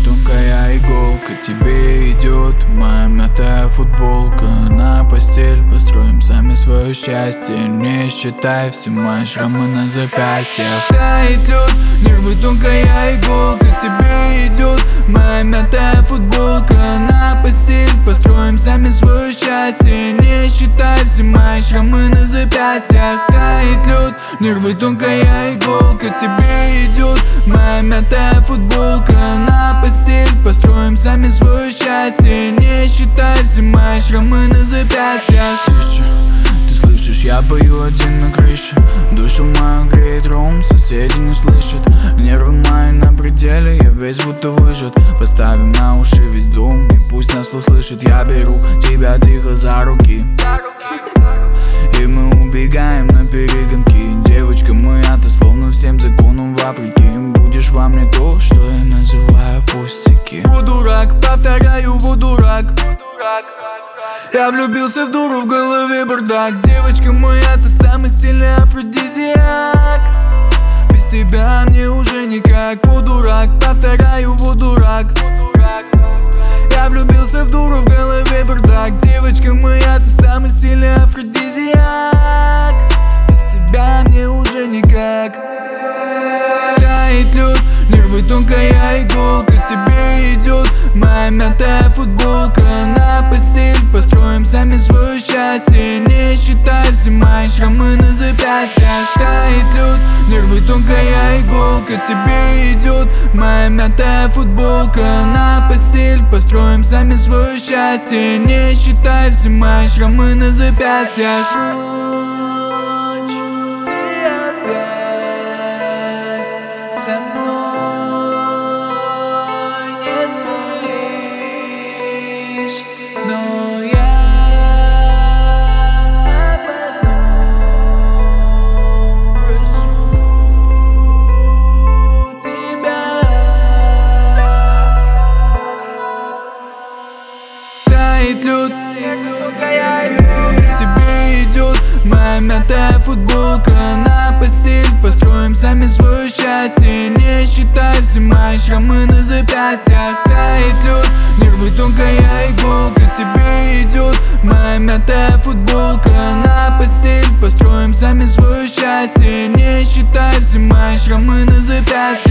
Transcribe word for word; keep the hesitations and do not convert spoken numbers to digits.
тонкая иголка тебе идет, моя мятая футболка. На постель построим сами свое счастье, не считай все мои шрамы на запястьях. Тает лед, нервы тонкая иголка тебе идет, моя мятая футболка. На постель построим сами свое счастье, не считай все мои шрамы на запястьях. Тает лед, нервы тонкая иголка тебе идет, моя мятая футболка. На постель построим сами свое счастье, не считай все мои шрамы на запястьях. Тише, ты слышишь, я пою один на крыше, душу мою греет ром, соседи не слышат. Нервы мои на пределе, я весь будто выжат. Поставим на уши весь дом, и пусть нас услышит. Я беру тебя тихо за руки, и мы убегаем на перегонки. Девочка моя-то словно всем законам вопреки. Будешь во мне то, что я называю пустяки. Вот дурак, повторяю, вот дурак. Я влюбился в дуру, в голове бардак. Девочка моя, ты самый сильный афродизиак. Без тебя мне уже никак. Вот дурак, повторяю, вот дурак. Я влюбился в дуру, в голове бардак. Девочка моя, ты самый сильный афродизиак. Без тебя мне уже никак. Тает лед, нервы тонкая иголка тебе идет, моя мятая футболка. На постель построим сами свое счастье, не считай все мои шрамы на запястьях. Тает лед, нервы тонкая иголка тебе идет, моя мятая футболка. На постель построим сами свое счастье, не считай все мои шрамы на запястьях. Со мной не спишь, но я об одном прошу тебя. Тает лед, тебе идет, моя мятая футболка. На постель построим сами свое счастье, не считай все мои шрамы на запястьях. Тает лед, нервы тонкая иголка тебе идет, моя мятая футболка. На постель построим сами свое счастье, не считай все мои шрамы на запястьях.